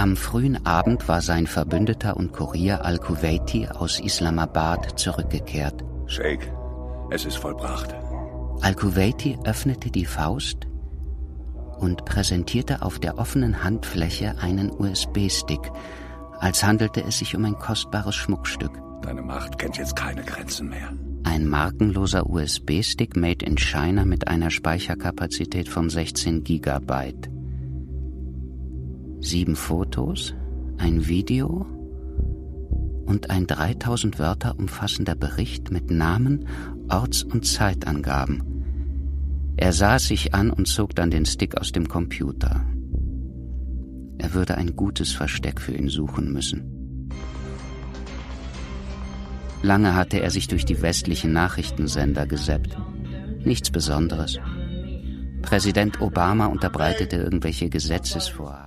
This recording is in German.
Am frühen Abend war sein Verbündeter und Kurier Al-Kuwaiti aus Islamabad zurückgekehrt. Sheikh, es ist vollbracht. Al-Kuwaiti öffnete die Faust und präsentierte auf der offenen Handfläche einen USB-Stick, als handelte es sich um ein kostbares Schmuckstück. Deine Macht kennt jetzt keine Grenzen mehr. Ein markenloser USB-Stick made in China mit einer Speicherkapazität von 16 Gigabyte. 7 Fotos, ein Video und ein 3000 Wörter umfassender Bericht mit Namen, Orts- und Zeitangaben. Er sah es sich an und zog dann den Stick aus dem Computer. Er würde ein gutes Versteck für ihn suchen müssen. Lange hatte er sich durch die westlichen Nachrichtensender gesäppt. Nichts Besonderes. Präsident Obama unterbreitete irgendwelche Gesetzesvorhaben.